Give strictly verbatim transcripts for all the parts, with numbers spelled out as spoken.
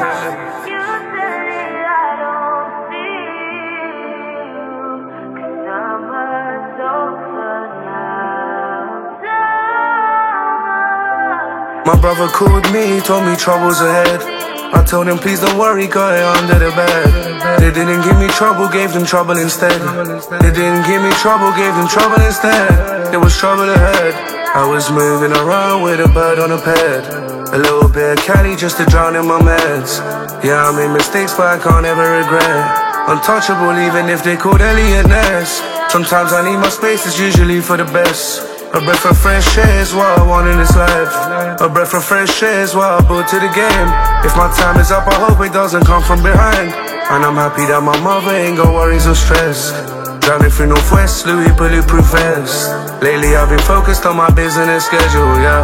My brother called me, told me trouble's ahead. I told him please don't worry, got it under the bed. They didn't give me trouble, gave them trouble instead. They didn't give me trouble, gave them trouble instead. There was trouble ahead. I was moving around with a bird on a pad. A little bit of Cali just to drown in my meds. Yeah, I made mistakes but I can't ever regret. Untouchable even if they called Elliot Ness. Sometimes I need my space, it's usually for the best. A breath of fresh air is what I want in this life. A breath of fresh air is what I brought to the game. If my time is up, I hope it doesn't come from behind. And I'm happy that my mother ain't got worries or stress. Driving through Northwest, Louis bulletproof vest. Lately I've been focused on my business schedule, yeah.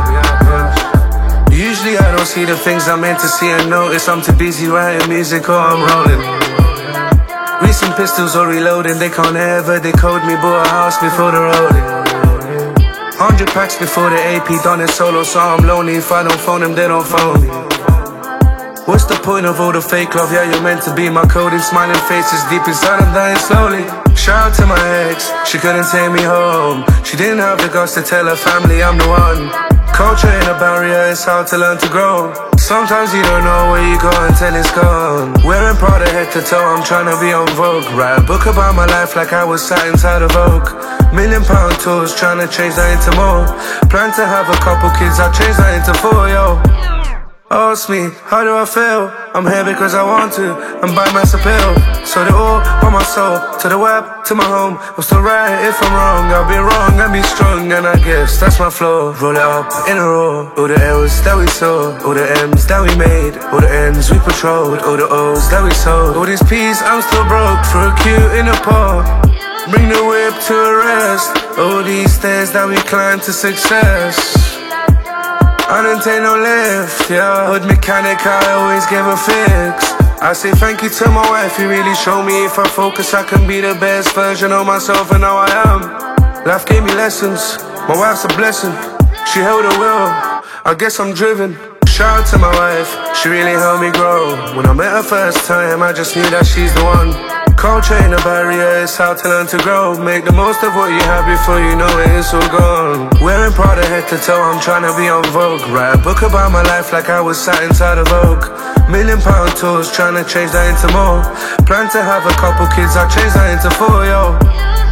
Usually I don't see the things I'm meant to see and notice. I'm too busy writing music or I'm rolling. Recent pistols or reloading, they can't ever decode me. Bought a house before the rolling. Hundred packs before the A P, done it solo, so I'm lonely. If I don't phone them, they don't phone me. What's the point of all the fake love? Yeah, you're meant to be my coding. Smiling faces deep inside, I'm dying slowly. Shout out to my ex, she couldn't take me home. She didn't have the guts to tell her family I'm the one. Culture ain't a barrier, it's hard to learn to grow. Sometimes you don't know where you go until it's gone. Wearing Prada head to toe, I'm trying to be on Vogue. Write a book about my life like I was sat inside a Vogue. Million pound tours, trying to change that into more. Plan to have a couple kids, I'll change that into four, yo. Ask me, how do I feel? I'm here because I want to, and by my appeal. So the all, by my soul, to the web, to my home. I'm still right if I'm wrong, I'll be wrong, I'll be strong. And I guess that's my flow, roll it up in a row. All the L's that we saw, all the M's that we made, all the N's we patrolled, all the O's that we sold. All these P's, I'm still broke, for a Q in a park. Bring the whip to a rest. All these stairs that we climb to success. I didn't take no lift, yeah. Hood mechanic, I always give a fix. I say thank you to my wife, you really show me if I focus I can be the best version of myself, and now I am. Life gave me lessons, my wife's a blessing. She held her will, I guess I'm driven. Shout out to my wife, she really helped me grow. When I met her first time, I just knew that she's the one. Culture ain't a barrier, it's how to learn to grow. Make the most of what you have before you know it, it's all gone. Wearing Prada head to toe, I'm trying to be on Vogue. Write a book about my life like I was sat inside a Vogue. Million pound tours, trying to change that into more. Plan to have a couple kids, I'll change that into four, yo.